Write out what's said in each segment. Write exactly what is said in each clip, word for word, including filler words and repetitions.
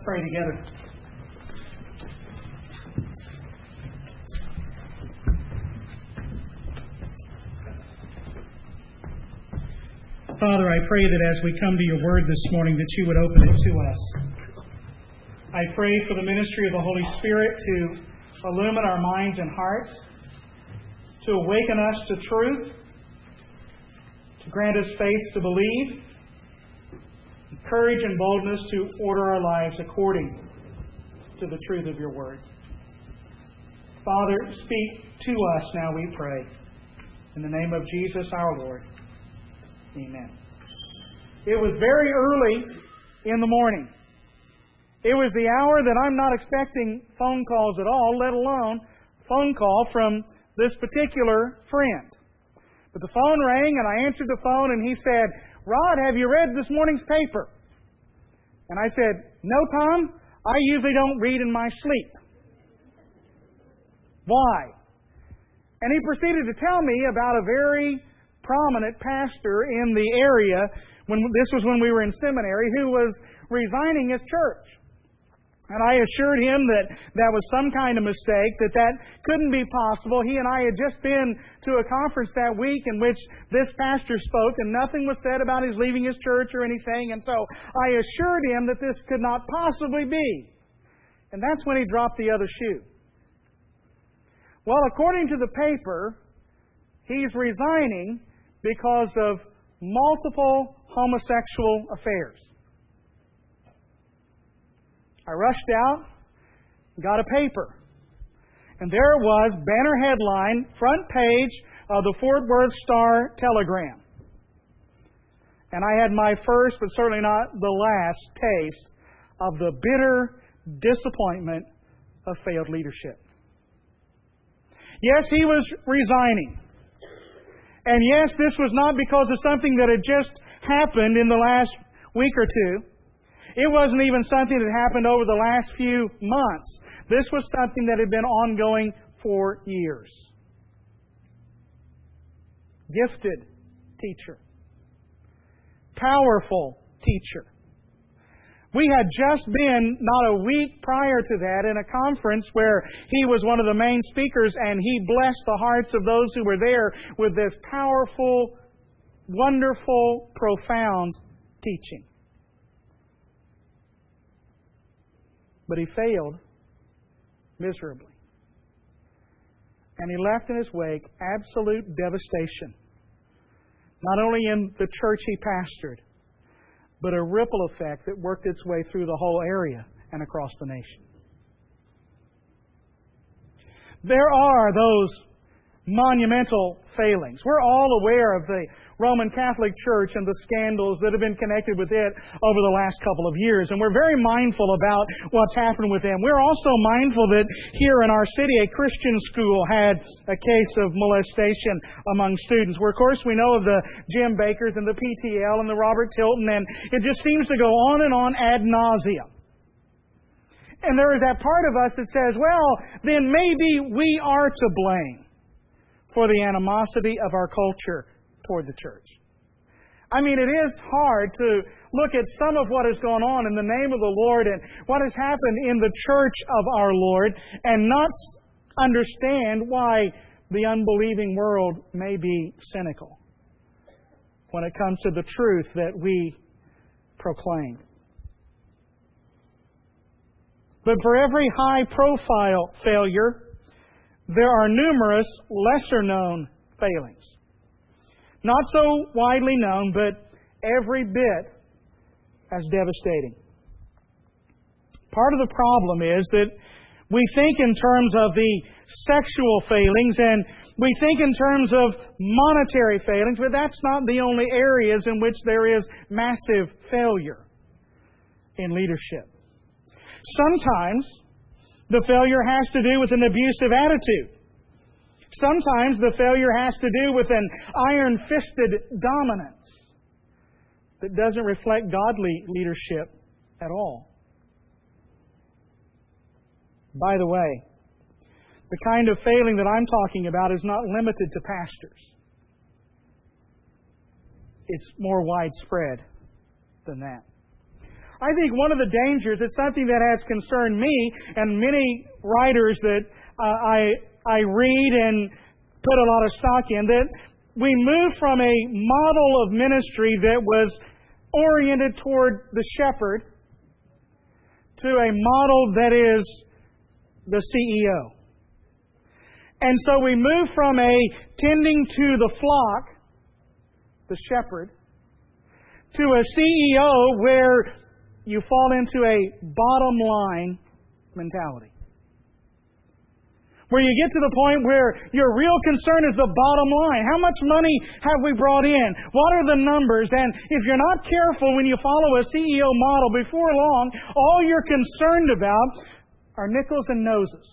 pray together. Father, I pray that as we come to your word this morning, that you would open it to us. I pray for the ministry of the Holy Spirit to illumine our minds and hearts, to awaken us to truth, to grant us faith to believe, courage and boldness to order our lives according to the truth of your word. Father, speak to us now, we pray. In the name of Jesus our Lord. Amen. It was very early in the morning. It was the hour that I'm not expecting phone calls at all, let alone a phone call from this particular friend. But the phone rang and I answered the phone and he said, "Rod, have you read this morning's paper?" And I said, "No, Tom, I usually don't read in my sleep." Why? And he proceeded to tell me about a very prominent pastor in the area, when this was when we were in seminary, who was resigning his church. And I assured him that that was some kind of mistake, that that couldn't be possible. He and I had just been to a conference that week in which this pastor spoke, and nothing was said about his leaving his church or anything. And so I assured him that this could not possibly be. And that's when he dropped the other shoe. Well, according to the paper, he's resigning because of multiple homosexual affairs. I rushed out, got a paper, and there it was, banner headline, front page of the Fort Worth Star Telegram. And I had my first, but certainly not the last, taste of the bitter disappointment of failed leadership. Yes, he was resigning. And yes, this was not because of something that had just happened in the last week or two. It wasn't even something that happened over the last few months. This was something that had been ongoing for years. Gifted teacher. Powerful teacher. We had just been, not a week prior to that, in a conference where he was one of the main speakers, and he blessed the hearts of those who were there with this powerful, wonderful, profound teaching. But he failed miserably. And he left in his wake absolute devastation. Not only in the church he pastored, but a ripple effect that worked its way through the whole area and across the nation. There are those monumental failings. We're all aware of the Roman Catholic Church and the scandals that have been connected with it over the last couple of years. And we're very mindful about what's happened with them. We're also mindful that here in our city, a Christian school had a case of molestation among students. Where, of course, we know of the Jim Bakers and the P T L and the Robert Tilton, and it just seems to go on and on ad nauseum. And there is that part of us that says, well, then maybe we are to blame for the animosity of our culture toward the church. I mean, it is hard to look at some of what has gone on in the name of the Lord and what has happened in the church of our Lord and not understand why the unbelieving world may be cynical when it comes to the truth that we proclaim. But for every high-profile failure, there are numerous lesser-known failings. Not so widely known, but every bit as devastating. Part of the problem is that we think in terms of the sexual failings and we think in terms of monetary failings, but that's not the only areas in which there is massive failure in leadership. Sometimes the failure has to do with an abusive attitude. Sometimes the failure has to do with an iron-fisted dominance that doesn't reflect godly leadership at all. By the way, the kind of failing that I'm talking about is not limited to pastors. It's more widespread than that. I think one of the dangers, it's something that has concerned me and many writers that uh, I, I read and put a lot of stock in, that we moved from a model of ministry that was oriented toward the shepherd to a model that is the C E O. And so we move from a tending to the flock, the shepherd, to a C E O where you fall into a bottom line mentality. Where you get to the point where your real concern is the bottom line. How much money have we brought in? What are the numbers? And if you're not careful when you follow a C E O model, before long, all you're concerned about are nickels and noses.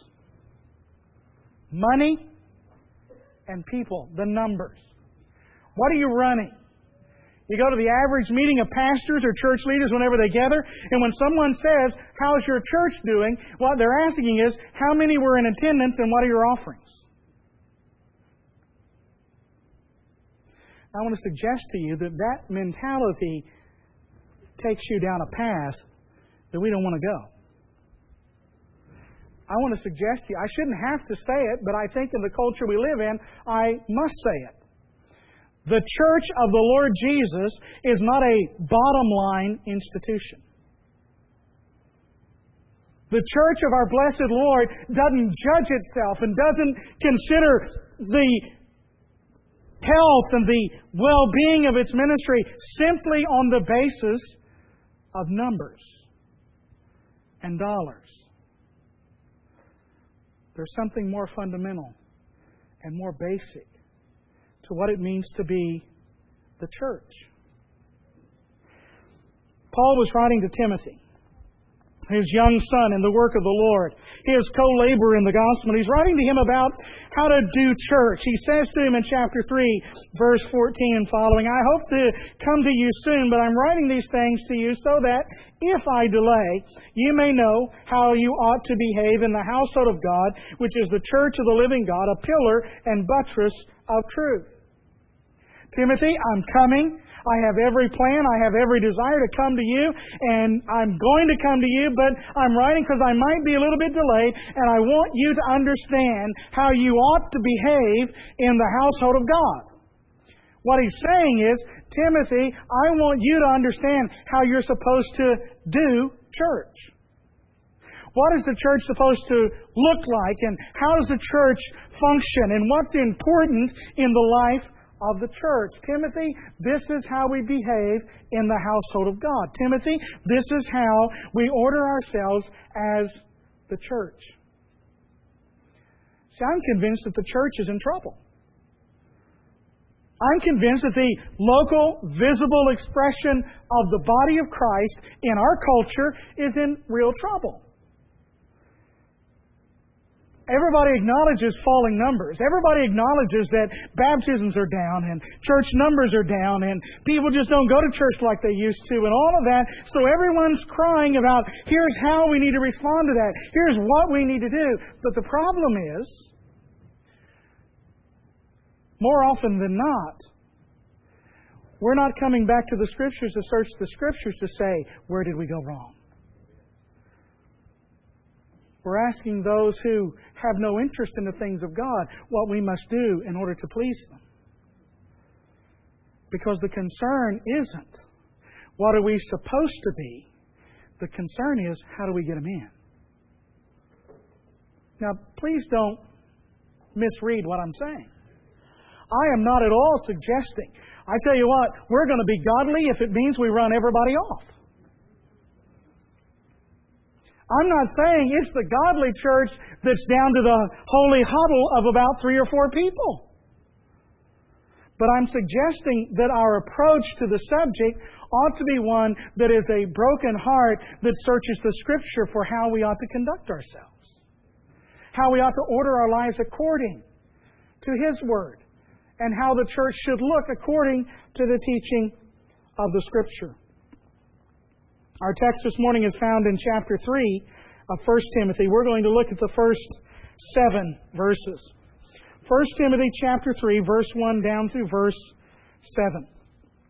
Money and people, the numbers. What are you running? You go to the average meeting of pastors or church leaders whenever they gather, and when someone says, "How's your church doing?" what they're asking is, how many were in attendance and what are your offerings? I want to suggest to you that that mentality takes you down a path that we don't want to go. I want to suggest to you, I shouldn't have to say it, but I think in the culture we live in, I must say it. The church of the Lord Jesus is not a bottom-line institution. The church of our blessed Lord doesn't judge itself and doesn't consider the health and the well-being of its ministry simply on the basis of numbers and dollars. There's something more fundamental and more basic to what it means to be the church. Paul was writing to Timothy, his young son in the work of the Lord, his co-laborer in the gospel. He's writing to him about how to do church. He says to him in chapter three, verse fourteen and following, "I hope to come to you soon, but I'm writing these things to you so that if I delay, you may know how you ought to behave in the household of God, which is the church of the living God, a pillar and buttress of truth." Timothy, I'm coming. I have every plan. I have every desire to come to you. And I'm going to come to you, but I'm writing because I might be a little bit delayed. And I want you to understand how you ought to behave in the household of God. What he's saying is, Timothy, I want you to understand how you're supposed to do church. What is the church supposed to look like? And how does the church function? And what's important in the life of the church? Timothy, this is how we behave in the household of God. Timothy, this is how we order ourselves as the church. See, I'm convinced that the church is in trouble. I'm convinced that the local, visible expression of the body of Christ in our culture is in real trouble. Everybody acknowledges falling numbers. Everybody acknowledges that baptisms are down and church numbers are down and people just don't go to church like they used to and all of that. So everyone's crying about, here's how we need to respond to that. Here's what we need to do. But the problem is, more often than not, we're not coming back to the Scriptures to search the Scriptures to say, where did we go wrong? We're asking those who have no interest in the things of God what we must do in order to please them. Because the concern isn't what are we supposed to be. The concern is how do we get them in. Now, please don't misread what I'm saying. I am not at all suggesting, I tell you what, we're going to be godly if it means we run everybody off. I'm not saying it's the godly church that's down to the holy huddle of about three or four people. But I'm suggesting that our approach to the subject ought to be one that is a broken heart that searches the Scripture for how we ought to conduct ourselves. How we ought to order our lives according to His Word. And how the church should look according to the teaching of the Scripture. Our text this morning is found in chapter three of First Timothy. We're going to look at the first seven verses. First Timothy chapter three, verse one down through verse seven.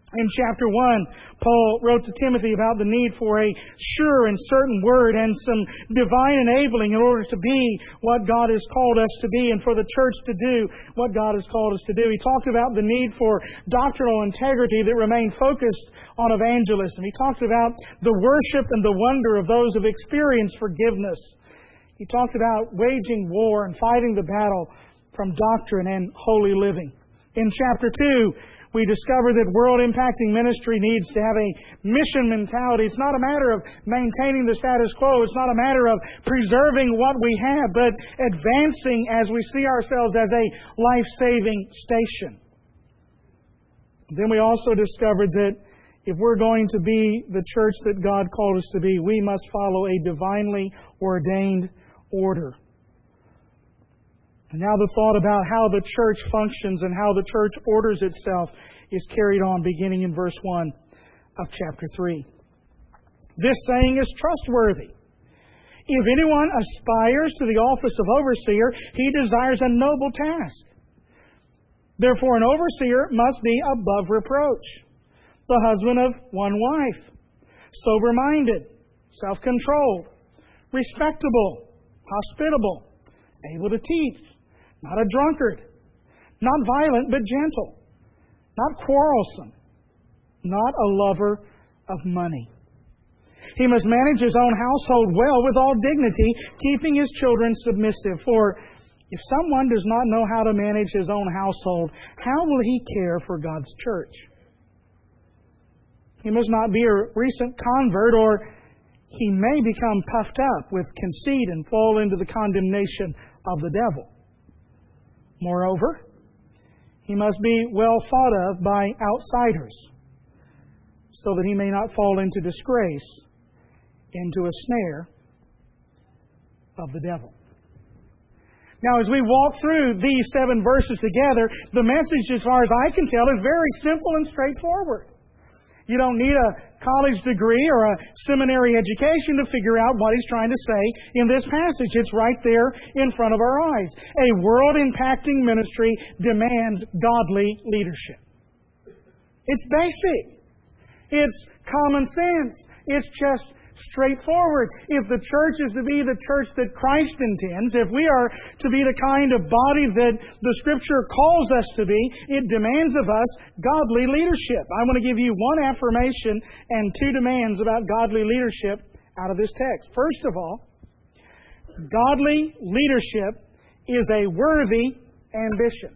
In chapter one, Paul wrote to Timothy about the need for a sure and certain word and some divine enabling in order to be what God has called us to be and for the church to do what God has called us to do. He talked about the need for doctrinal integrity that remained focused on evangelism. He talked about the worship and the wonder of those who have experienced forgiveness. He talked about waging war and fighting the battle from doctrine and holy living. In chapter two, we discover that world-impacting ministry needs to have a mission mentality. It's not a matter of maintaining the status quo. It's not a matter of preserving what we have, but advancing as we see ourselves as a life-saving station. Then we also discovered that if we're going to be the church that God called us to be, we must follow a divinely ordained order. And now the thought about how the church functions and how the church orders itself is carried on beginning in verse one of chapter three. This saying is trustworthy. If anyone aspires to the office of overseer, he desires a noble task. Therefore an overseer must be above reproach, the husband of one wife, sober-minded, self-controlled, respectable, hospitable, able to teach, not a drunkard, not violent but gentle, not quarrelsome, not a lover of money. He must manage his own household well with all dignity, keeping his children submissive. For if someone does not know how to manage his own household, how will he care for God's church? He must not be a recent convert, or he may become puffed up with conceit and fall into the condemnation of the devil. Moreover, he must be well thought of by outsiders, so that he may not fall into disgrace, into a snare of the devil. Now, as we walk through these seven verses together, the message, as far as I can tell, is very simple and straightforward. You don't need a college degree or a seminary education to figure out what he's trying to say in this passage. It's right there in front of our eyes. A world-impacting ministry demands godly leadership. It's basic. It's common sense. It's just straightforward. If the church is to be the church that Christ intends, if we are to be the kind of body that the Scripture calls us to be, it demands of us godly leadership. I want to give you one affirmation and two demands about godly leadership out of this text. First of all, godly leadership is a worthy ambition.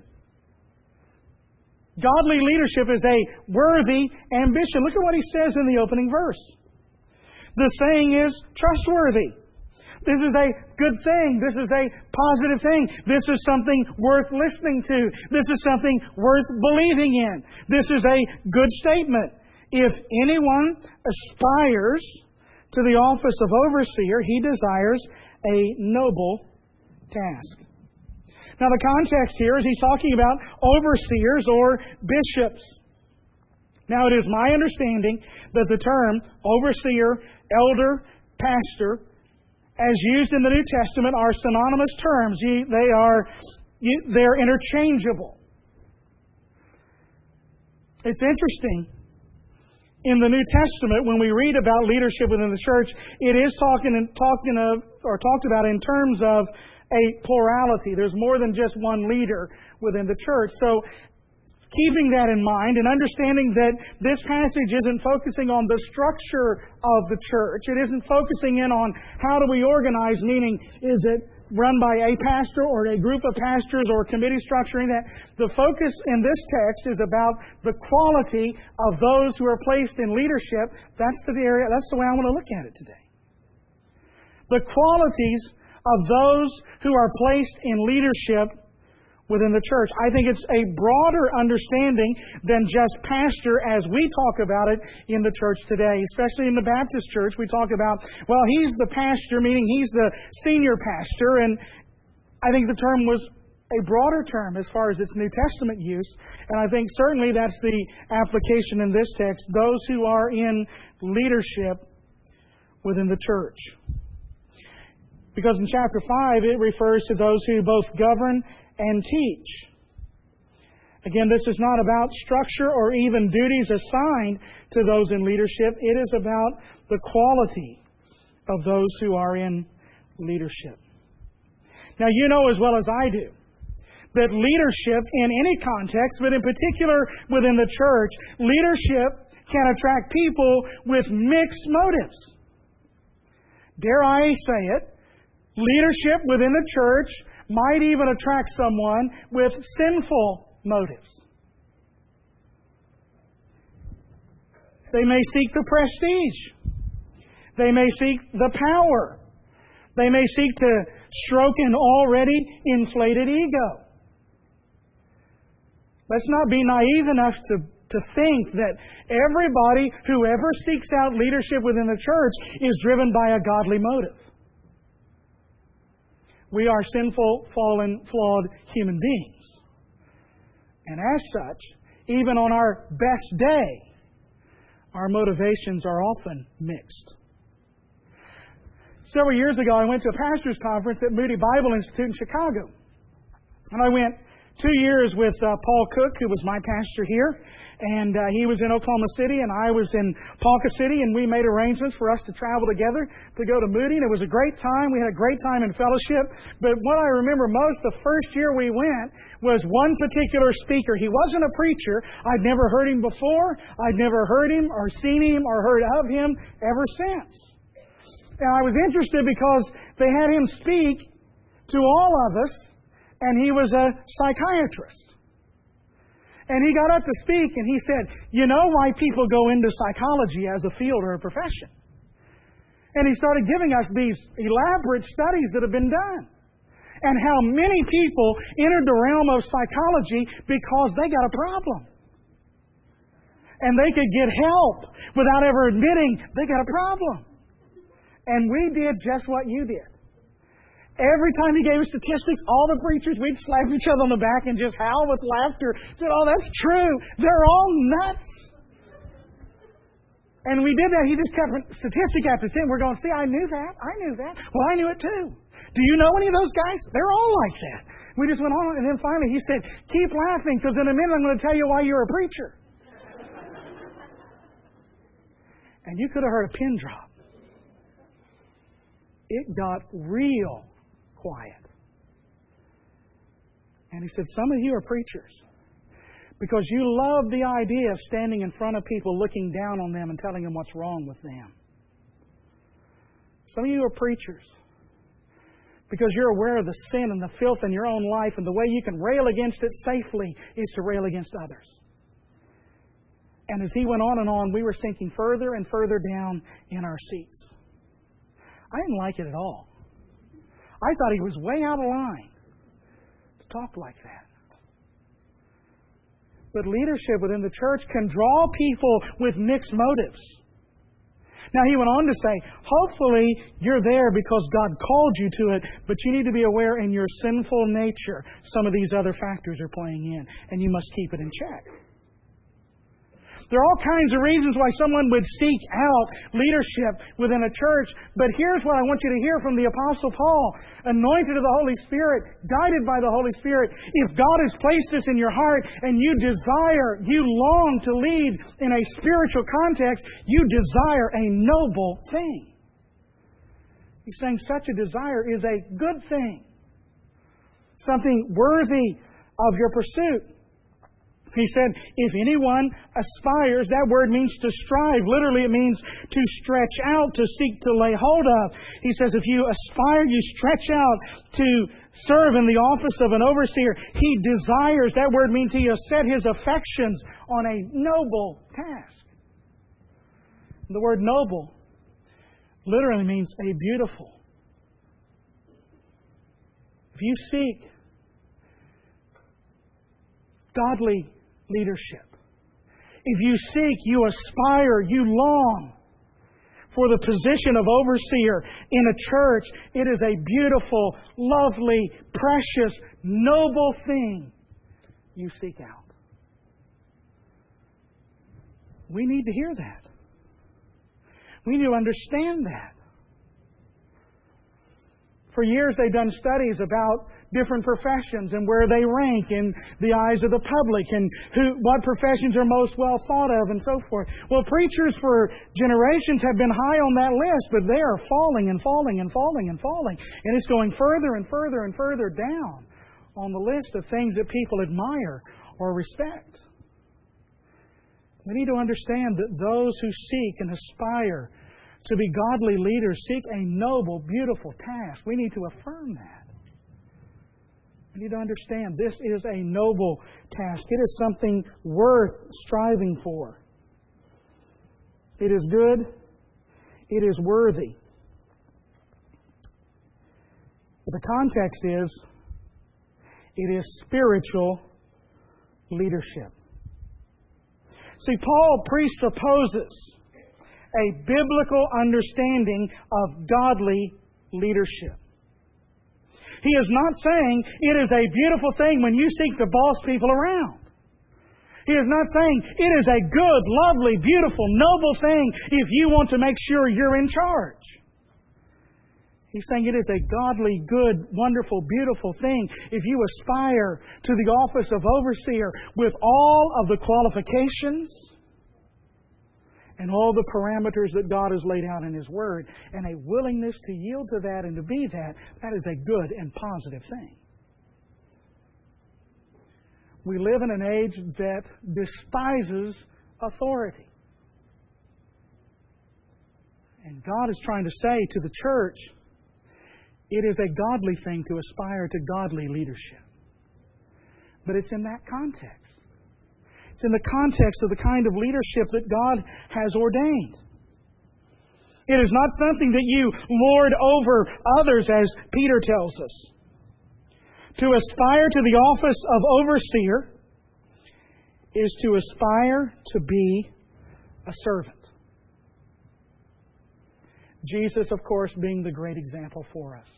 Godly leadership is a worthy ambition. Look at what he says in the opening verse. The saying is trustworthy. This is a good thing. This is a positive thing. This is something worth listening to. This is something worth believing in. This is a good statement. If anyone aspires to the office of overseer, he desires a noble task. Now the context here is he's talking about overseers or bishops. Now it is my understanding that the term overseer, elder, pastor, as used in the New Testament, are synonymous terms. They are they're interchangeable. It's interesting. In the New Testament, when we read about leadership within the church, it is talking and talking of or talked about in terms of a plurality. There's more than just one leader within the church. So, keeping that in mind and understanding that this passage isn't focusing on the structure of the church. It isn't focusing in on how do we organize, meaning is it run by a pastor or a group of pastors or committee structuring that. The focus in this text is about the quality of those who are placed in leadership. That's the area, that's the way I want to look at it today. The qualities of those who are placed in leadership within the church. I think it's a broader understanding than just pastor as we talk about it in the church today. Especially in the Baptist church, we talk about, well, he's the pastor, meaning he's the senior pastor. And I think the term was a broader term as far as its New Testament use. And I think certainly that's the application in this text. Those who are in leadership within the church. Because in chapter five, it refers to those who both govern and teach. Again, this is not about structure or even duties assigned to those in leadership. It is about the quality of those who are in leadership. Now, you know as well as I do that leadership in any context, but in particular within the church, leadership can attract people with mixed motives. Dare I say it, leadership within the church might even attract someone with sinful motives. They may seek the prestige. They may seek the power. They may seek to stroke an already inflated ego. Let's not be naive enough to, to think that everybody who ever seeks out leadership within the church is driven by a godly motive. We are sinful, fallen, flawed human beings. And as such, even on our best day, our motivations are often mixed. Several years ago, I went to a pastor's conference at Moody Bible Institute in Chicago. And I went two years with uh, Paul Cook, who was my pastor here. And uh, he was in Oklahoma City, and I was in Ponca City, and we made arrangements for us to travel together to go to Moody. And it was a great time. We had a great time in fellowship. But what I remember most, the first year we went, was one particular speaker. He wasn't a preacher. I'd never heard him before. I'd never heard him or seen him or heard of him ever since. And I was interested because they had him speak to all of us, and he was a psychiatrist. And he got up to speak, and he said, you know why people go into psychology as a field or a profession? And he started giving us these elaborate studies that have been done. And how many people entered the realm of psychology because they got a problem. And they could get help without ever admitting they got a problem. And we did just what you did. Every time he gave us statistics, all the preachers, we'd slap each other on the back and just howl with laughter. Said, oh, that's true. They're all nuts. And we did that. He just kept statistic after statistic. We're going, see, I knew that. I knew that. Well, I knew it too. Do you know any of those guys? They're all like that. We just went on, and then finally he said, keep laughing, because in a minute I'm going to tell you why you're a preacher. And you could have heard a pin drop. It got real quiet. And he said, some of you are preachers because you love the idea of standing in front of people, looking down on them and telling them what's wrong with them. Some of you are preachers because you're aware of the sin and the filth in your own life, and the way you can rail against it safely is to rail against others. And as he went on and on, we were sinking further and further down in our seats. I didn't like it at all. I thought he was way out of line to talk like that. But leadership within the church can draw people with mixed motives. Now, he went on to say, hopefully you're there because God called you to it, but you need to be aware in your sinful nature some of these other factors are playing in, and you must keep it in check. There are all kinds of reasons why someone would seek out leadership within a church. But here's what I want you to hear from the Apostle Paul. Anointed of the Holy Spirit, guided by the Holy Spirit. If God has placed this in your heart and you desire, you long to lead in a spiritual context, you desire a noble thing. He's saying such a desire is a good thing. Something worthy of your pursuit. He said, if anyone aspires, that word means to strive. Literally, it means to stretch out, to seek to lay hold of. He says, if you aspire, you stretch out to serve in the office of an overseer. He desires. That word means he has set his affections on a noble task. The word noble literally means a beautiful. If you seek godly leadership, if you seek, you aspire, you long for the position of overseer in a church, it is a beautiful, lovely, precious, noble thing you seek out. We need to hear that. We need to understand that. For years they've done studies about different professions and where they rank in the eyes of the public and who, what professions are most well thought of and so forth. Well, preachers for generations have been high on that list, but they are falling and falling and falling and falling. And it's going further and further and further down on the list of things that people admire or respect. We need to understand that those who seek and aspire to be godly leaders seek a noble, beautiful task. We need to affirm that. We need to understand this is a noble task. It is something worth striving for. It is good. It is worthy. But the context is, it is spiritual leadership. See, Paul presupposes a biblical understanding of godly leadership. He is not saying it is a beautiful thing when you seek to boss people around. He is not saying it is a good, lovely, beautiful, noble thing if you want to make sure you're in charge. He's saying it is a godly, good, wonderful, beautiful thing if you aspire to the office of overseer with all of the qualifications and all the parameters that God has laid out in His Word, and a willingness to yield to that and to be that. That is a good and positive thing. We live in an age that despises authority. And God is trying to say to the church, it is a godly thing to aspire to godly leadership. But it's in that context. It's in the context of the kind of leadership that God has ordained. It is not something that you lord over others, as Peter tells us. To aspire to the office of overseer is to aspire to be a servant. Jesus, of course, being the great example for us.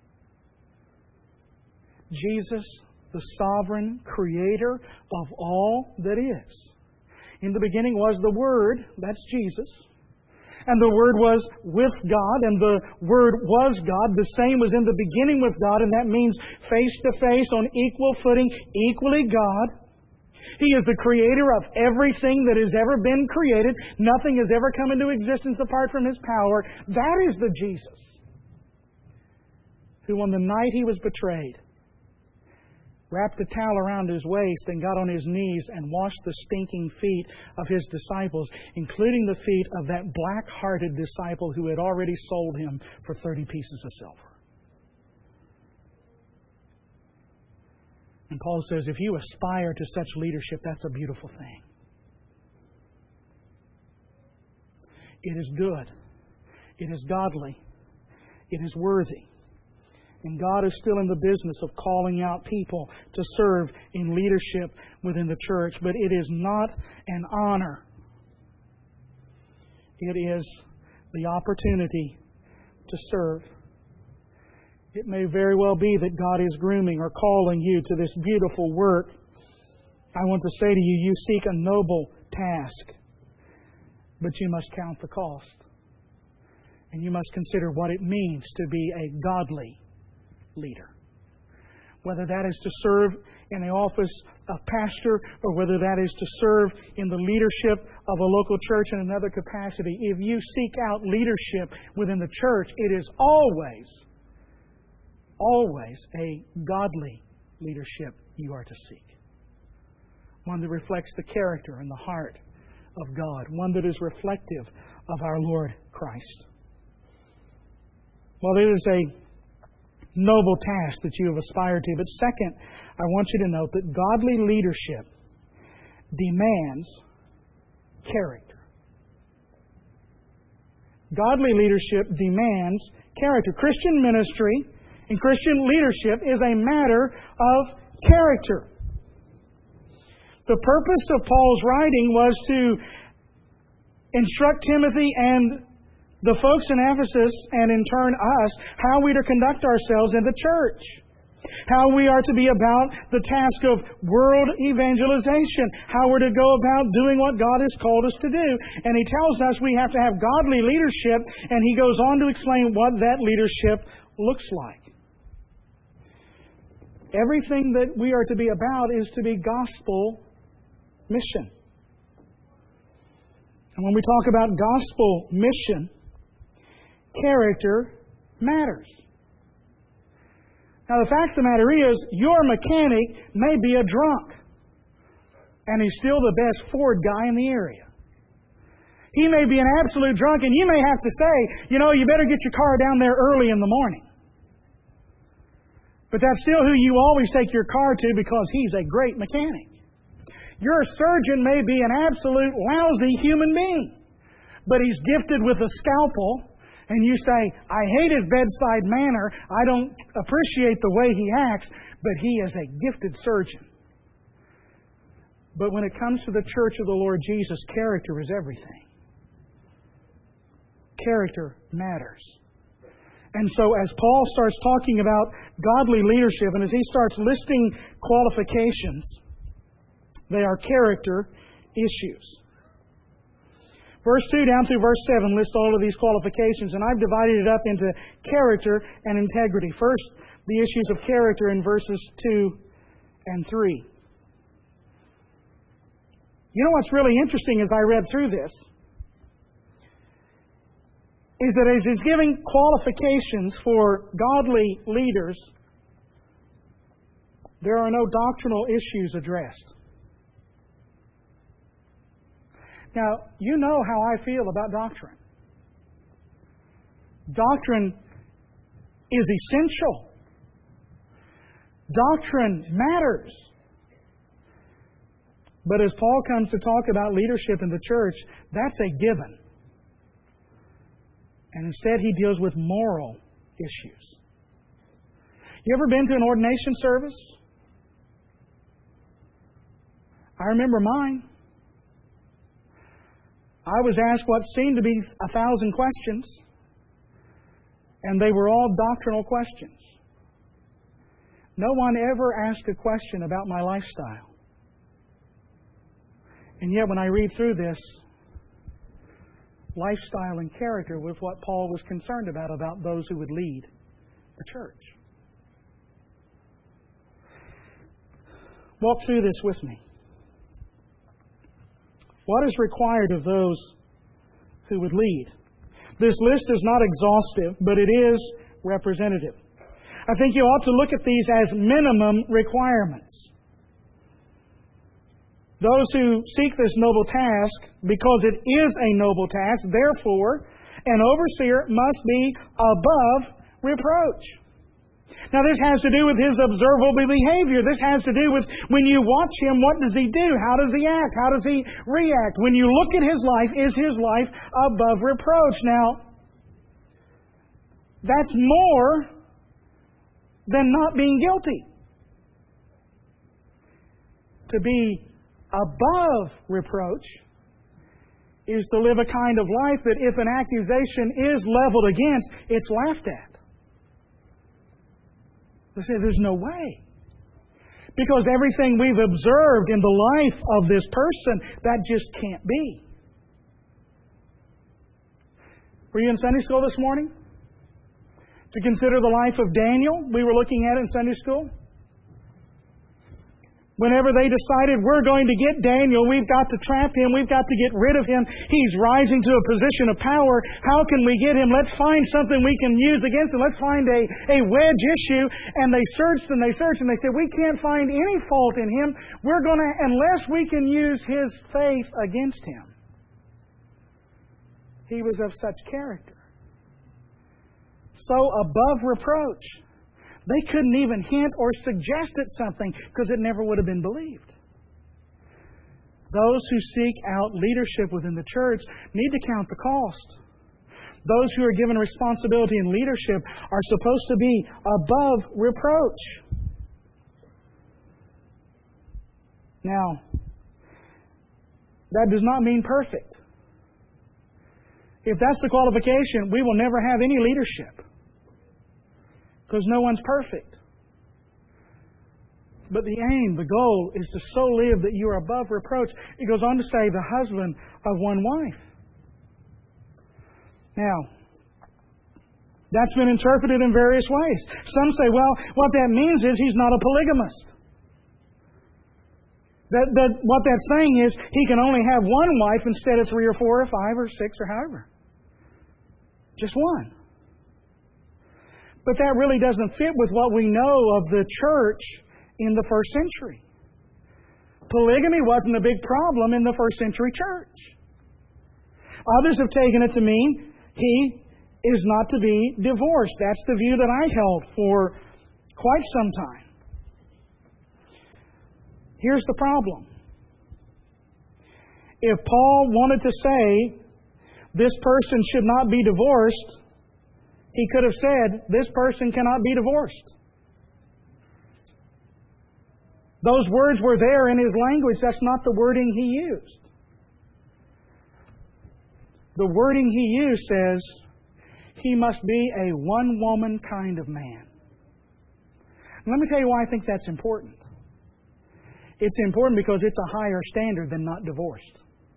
Jesus, the sovereign creator of all that is. In the beginning was the Word, that's Jesus. And the Word was with God, and the Word was God. The same was in the beginning with God, and that means face to face, on equal footing, equally God. He is the creator of everything that has ever been created. Nothing has ever come into existence apart from His power. That is the Jesus who, on the night He was betrayed, wrapped a towel around His waist and got on His knees and washed the stinking feet of His disciples, including the feet of that black-hearted disciple who had already sold Him for thirty pieces of silver. And Paul says, if you aspire to such leadership, that's a beautiful thing. It is good. It is godly. It is worthy. And God is still in the business of calling out people to serve in leadership within the church. But it is not an honor. It is the opportunity to serve. It may very well be that God is grooming or calling you to this beautiful work. I want to say to you, you seek a noble task, but you must count the cost. And you must consider what it means to be a godly leader. Whether that is to serve in the office of pastor or whether that is to serve in the leadership of a local church in another capacity. If you seek out leadership within the church, it is always, always a godly leadership you are to seek. One that reflects the character and the heart of God. One that is reflective of our Lord Christ. Well, it is a noble task that you have aspired to. But second, I want you to note that godly leadership demands character. Godly leadership demands character. Christian ministry and Christian leadership is a matter of character. The purpose of Paul's writing was to instruct Timothy and the folks in Ephesus, and in turn us, how we are to conduct ourselves in the church. How we are to be about the task of world evangelization. How we're to go about doing what God has called us to do. And he tells us we have to have godly leadership, and he goes on to explain what that leadership looks like. Everything that we are to be about is to be gospel mission. And when we talk about gospel mission, character matters. Now, the fact of the matter is, your mechanic may be a drunk, and he's still the best Ford guy in the area. He may be an absolute drunk, and you may have to say, you know, you better get your car down there early in the morning. But that's still who you always take your car to because he's a great mechanic. Your surgeon may be an absolute lousy human being, but he's gifted with a scalpel, and you say, I hate his bedside manner, I don't appreciate the way he acts, but he is a gifted surgeon. But when it comes to the church of the Lord Jesus, character is everything. Character matters. And so as Paul starts talking about godly leadership, and as he starts listing qualifications, they are character issues. Verse two down through verse seven lists all of these qualifications, and I've divided it up into character and integrity. First, the issues of character in verses two and three. You know what's really interesting as I read through this is that as he's giving qualifications for godly leaders, there are no doctrinal issues addressed. Now, you know how I feel about doctrine. Doctrine is essential. Doctrine matters. But as Paul comes to talk about leadership in the church, that's a given. And instead he deals with moral issues. You ever been to an ordination service? I remember mine. I was asked what seemed to be a thousand questions, and they were all doctrinal questions. No one ever asked a question about my lifestyle. And yet when I read through this, lifestyle and character was what Paul was concerned about, about those who would lead the church. Walk through this with me. What is required of those who would lead? This list is not exhaustive, but it is representative. I think you ought to look at these as minimum requirements. Those who seek this noble task, because it is a noble task, therefore, an overseer must be above reproach. Now, this has to do with his observable behavior. This has to do with when you watch him, what does he do? How does he act? How does he react? When you look at his life, is his life above reproach? Now, that's more than not being guilty. To be above reproach is to live a kind of life that if an accusation is leveled against, it's laughed at. They say there's no way. Because everything we've observed in the life of this person, that just can't be. Were you in Sunday school this morning? To consider the life of Daniel, we were looking at it in Sunday school. Whenever they decided we're going to get Daniel, we've got to trap him, we've got to get rid of him, he's rising to a position of power, how can we get him? Let's find something we can use against him. Let's find a, a wedge issue. And they searched and they searched and they said, we can't find any fault in him. We're going to, unless we can use his faith against him. He was of such character. So above reproach. They couldn't even hint or suggest at something because it never would have been believed. Those who seek out leadership within the church need to count the cost. Those who are given responsibility in leadership are supposed to be above reproach. Now, that does not mean perfect. If that's the qualification, we will never have any leadership. Because no one's perfect. But the aim, the goal, is to so live that you are above reproach. It goes on to say, the husband of one wife. Now, That's been interpreted in various ways. Some say, well, what that means is he's not a polygamist. That, that what that's saying is he can only have one wife instead of three or four or five or six or however. Just one. But that really doesn't fit with what we know of the church in the first century. Polygamy wasn't a big problem in the first century church. Others have taken it to mean he is not to be divorced. That's the view that I held for quite some time. Here's the problem. If Paul wanted to say this person should not be divorced, he could have said this person cannot be divorced. Those words were there in his language. That's not the wording he used. The wording he used says he must be a one-woman kind of man. Let me tell you why I think that's important. It's important because it's a higher standard than not divorced.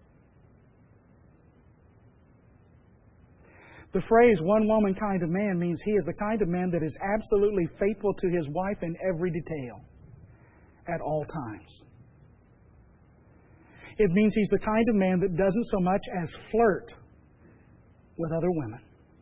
The phrase one-woman kind of man means he is the kind of man that is absolutely faithful to his wife in every detail at all times. It means he's the kind of man that doesn't so much as flirt with other women.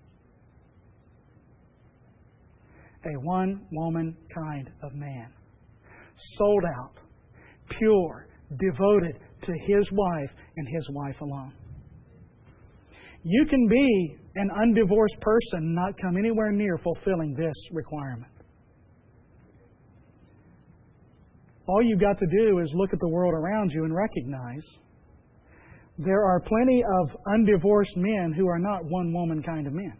A one-woman kind of man. Sold out, pure, devoted to his wife and his wife alone. You can be an undivorced person and not come anywhere near fulfilling this requirement. All you've got to do is look at the world around you and recognize there are plenty of undivorced men who are not one-woman kind of men.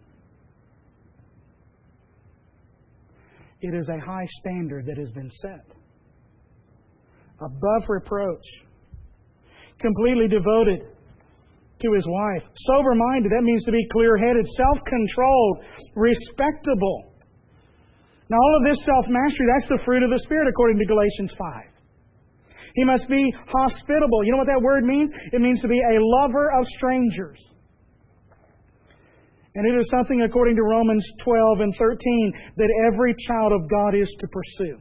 It is a high standard that has been set. Above reproach. Completely devoted to his wife. Sober-minded, that means to be clear-headed, self-controlled, respectable. Now all of this self-mastery, that's the fruit of the Spirit according to Galatians five. He must be hospitable. You know what that word means? It means to be a lover of strangers. And it is something according to Romans twelve and thirteen that every child of God is to pursue.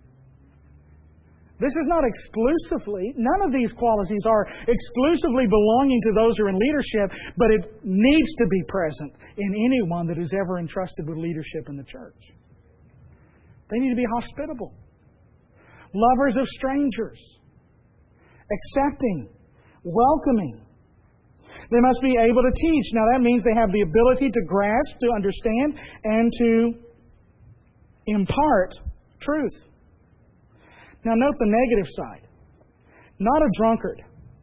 This is not exclusively, none of these qualities are exclusively belonging to those who are in leadership, but it needs to be present in anyone that is ever entrusted with leadership in the church. They need to be hospitable, lovers of strangers, accepting, welcoming. They must be able to teach. Now that means they have the ability to grasp, to understand, and to impart truth. Now note the negative side. Not a drunkard.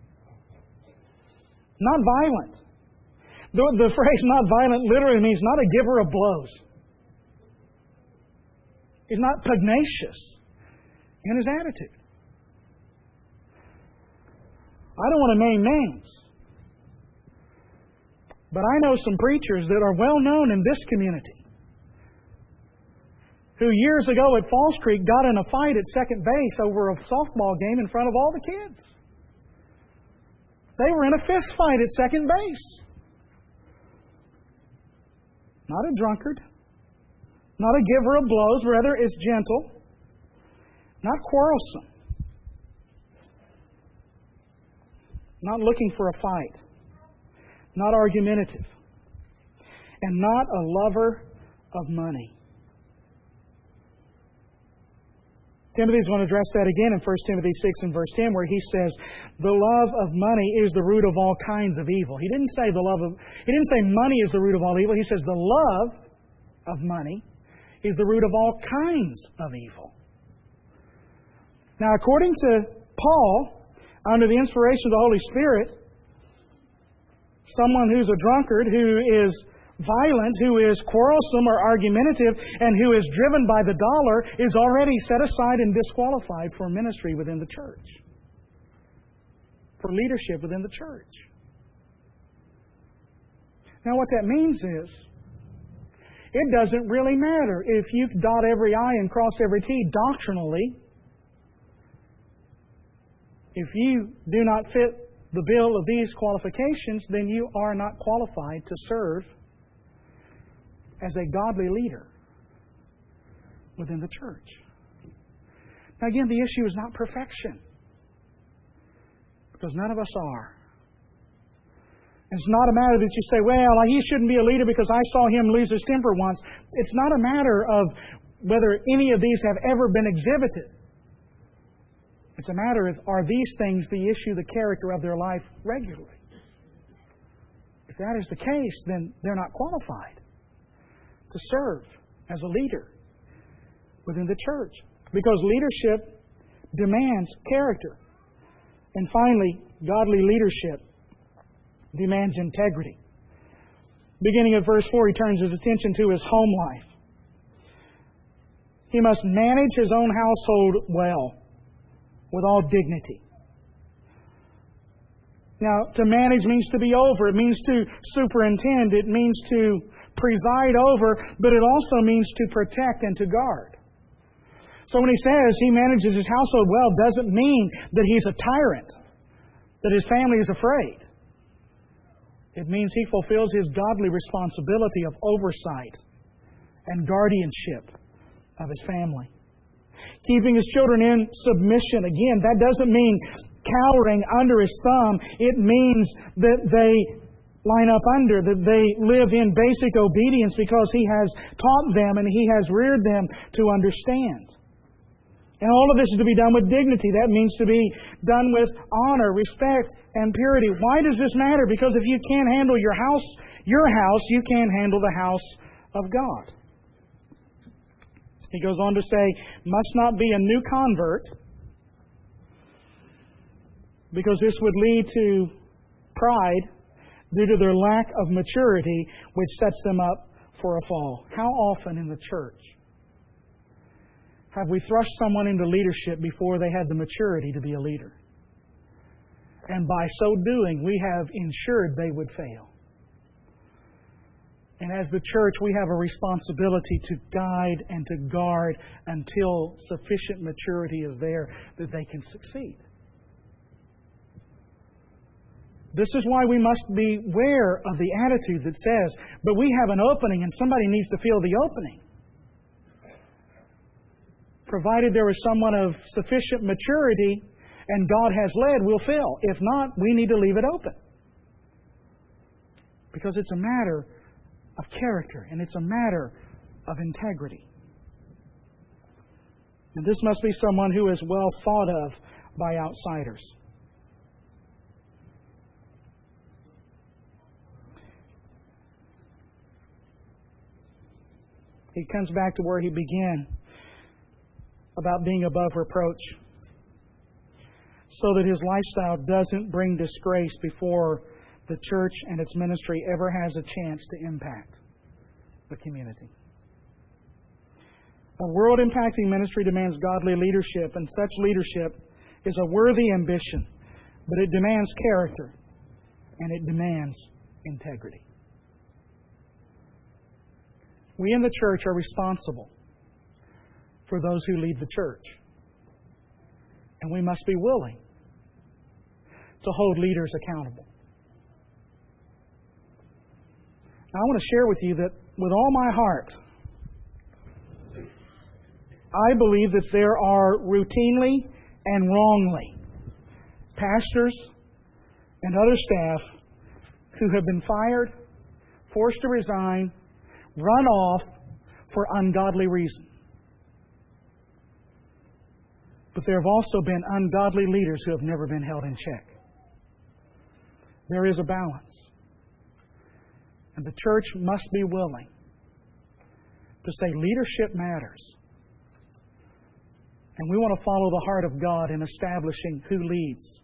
Not violent. The, the phrase not violent literally means not a giver of blows. He's not pugnacious in his attitude. I don't want to name names, but I know some preachers that are well known in this community who years ago at Falls Creek got in a fight at second base over a softball game in front of all the kids. They were in a fist fight at second base. Not a drunkard. Not a giver of blows. Rather, is gentle. Not quarrelsome. Not looking for a fight. Not argumentative. And not a lover of money. Timothy's going to address that again in First Timothy six and verse ten, where he says, the love of money is the root of all kinds of evil. He didn't say the love of he didn't say money is the root of all evil. He says the love of money is the root of all kinds of evil. Now, according to Paul, under the inspiration of the Holy Spirit, someone who's a drunkard, who is violent, who is quarrelsome or argumentative, and who is driven by the dollar is already set aside and disqualified for ministry within the church, for leadership within the church. Now what that means is, it doesn't really matter if you dot every I and cross every T doctrinally. If you do not fit the bill of these qualifications, then you are not qualified to serve as a godly leader within the church. Now again, the issue is not perfection, because none of us are. It's not a matter that you say, well, he shouldn't be a leader because I saw him lose his temper once. It's not a matter of whether any of these have ever been exhibited. It's a matter of, are these things the issue, the character of their life regularly? If that is the case, then they're not qualified to serve as a leader within the church. Because leadership demands character. And finally, godly leadership demands integrity. Beginning at verse four, he turns his attention to his home life. He must manage his own household well, with all dignity. Now, to manage means to be over. It means to superintend. It means to preside over. But it also means to protect and to guard. So when he says he manages his household well, doesn't mean that he's a tyrant, that his family is afraid. It means he fulfills his godly responsibility of oversight and guardianship of his family. Keeping his children in submission. Again, that doesn't mean cowering under his thumb. It means that they line up under, that they live in basic obedience because he has taught them and he has reared them to understand. And all of this is to be done with dignity. That means to be done with honor, respect, and purity. Why does this matter? Because if you can't handle your house, your house, you can't handle the house of God. He goes on to say, must not be a new convert, because this would lead to pride due to their lack of maturity, which sets them up for a fall. How often in the church have we thrust someone into leadership before they had the maturity to be a leader? And by so doing, we have ensured they would fail. And as the church, we have a responsibility to guide and to guard until sufficient maturity is there that they can succeed. This is why we must beware of the attitude that says, but we have an opening and somebody needs to fill the opening. Provided there is someone of sufficient maturity and God has led, we'll fill. If not, we need to leave it open. Because it's a matter of character and it's a matter of integrity. And this must be someone who is well thought of by outsiders. He comes back to where he began, about being above reproach, so that his lifestyle doesn't bring disgrace before the church and its ministry ever has a chance to impact the community. A world-impacting ministry demands godly leadership, and such leadership is a worthy ambition, but it demands character, and it demands integrity. We in the church are responsible for those who lead the church. And we must be willing to hold leaders accountable. Now, I want to share with you that with all my heart, I believe that there are routinely and wrongly pastors and other staff who have been fired, forced to resign, run off for ungodly reasons. But there have also been ungodly leaders who have never been held in check. There is a balance. And the church must be willing to say leadership matters. And we want to follow the heart of God in establishing who leads.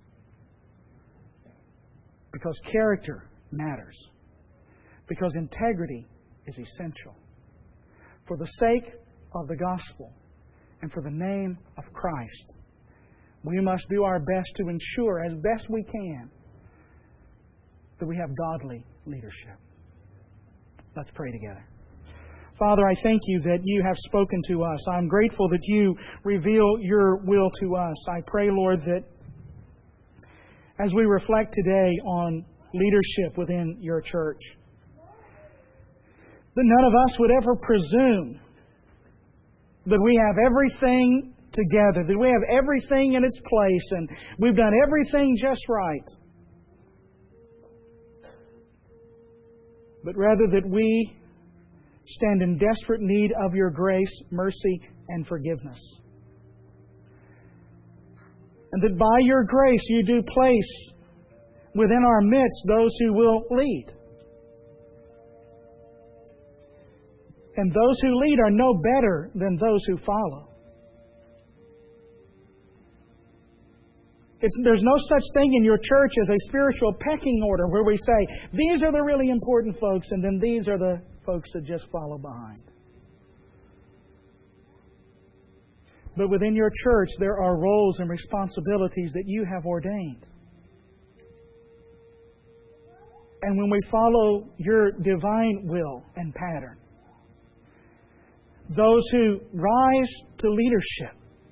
Because character matters. Because integrity is essential. For the sake of the gospel and for the name of Christ, we must do our best to ensure, as best we can, that we have godly leadership. Let's pray together. Father, I thank You that You have spoken to us. I'm grateful that You reveal Your will to us. I pray, Lord, that as we reflect today on leadership within Your church, that none of us would ever presume that we have everything together, that we have everything in its place, and we've done everything just right. But rather that we stand in desperate need of Your grace, mercy, and forgiveness. And that by Your grace You do place within our midst those who will lead. And those who lead are no better than those who follow. It's, there's no such thing in your church as a spiritual pecking order where we say, these are the really important folks, and then these are the folks that just follow behind. But within your church, there are roles and responsibilities that You have ordained. And when we follow Your divine will and pattern, those who rise to leadership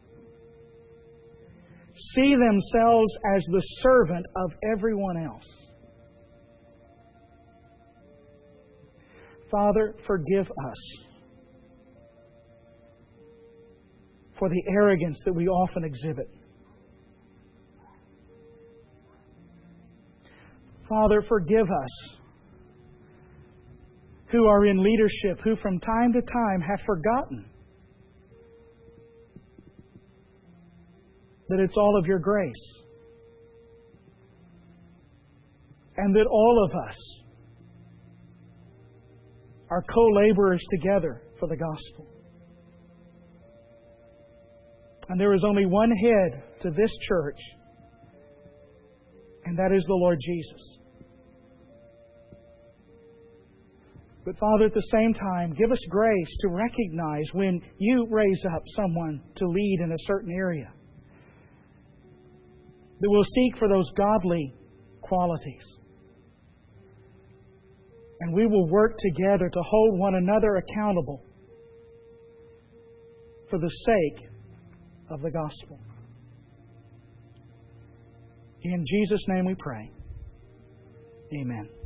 see themselves as the servant of everyone else. Father, forgive us for the arrogance that we often exhibit. Father, forgive us who are in leadership, who from time to time have forgotten that it's all of Your grace. And that all of us are co-laborers together for the gospel. And there is only one head to this church, and that is the Lord Jesus. But Father, at the same time, give us grace to recognize when You raise up someone to lead in a certain area, that we'll seek for those godly qualities. And we will work together to hold one another accountable for the sake of the gospel. In Jesus' name we pray. Amen.